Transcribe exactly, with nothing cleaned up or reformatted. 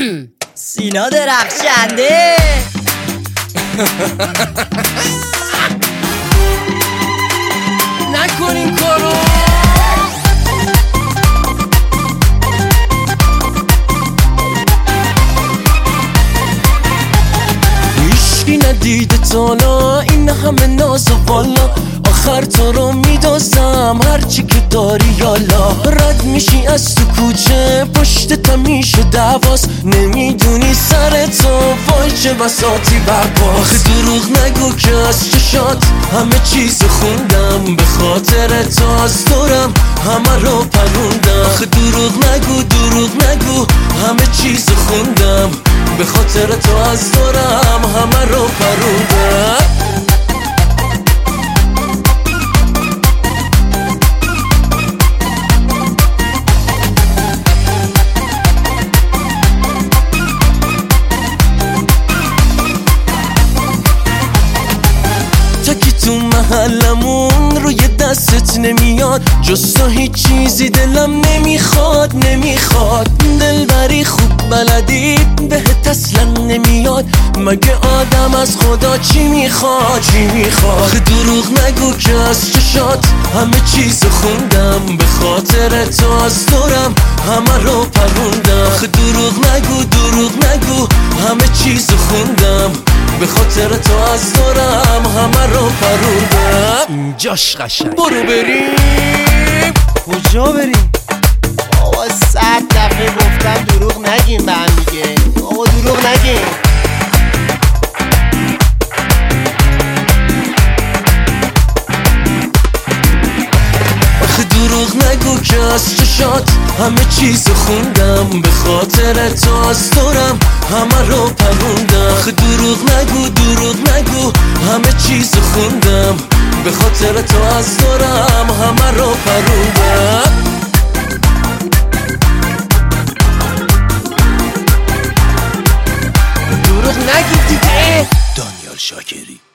سینا درخشنده. نکن این کارو. هیچکی ندیده تالا این همه ناز و والا، آخر تو رو میدازم هرچی که داری یالا. رد میشی از تو کوچه پشت تا میشه دواست، نمیدونی سر تو وای چه بساطی برپاست. آخه دروغ نگو که از چشات همه چیز خوندم، به خاطر تو از دورم همه رو پروندم. آخه دروغ نگو دروغ نگو همه چیز خوندم، به خاطر تو از دورم همه رو پروندم. تو محلمون روی دستت نمیاد، جز تو هیچ چیزی دلم نمیخواد نمیخواد. دلبری خوب بلدی بهت اصلا نمیاد، مگه آدم از خدا چی میخواد چی میخواد. آخه دروغ نگو که از چشات همه چیز خوندم، به خاطر تو از دورم همه رو پروندم. آخه دروغ نگو دروغ نگو همه چیز خوندم، به خاطر تو از دورم همه رو پروندم. اینجاش قشنگ. برو بریم. کجا بریم؟ بابا صد دفعه گفتم دروغ نگیم به هم دیگه. بابا دروغ نگیم. آخه دروغ نگو که از چشات همه چیز خوندم، به خاطر تو از دورم همه رو پروندم. آخه دروغ نگو دروغ نگو همه چیز خوندم، به خاطر تو از دورم همه رو پروندم. دروغ نگید دیگه. دانیال شاکری.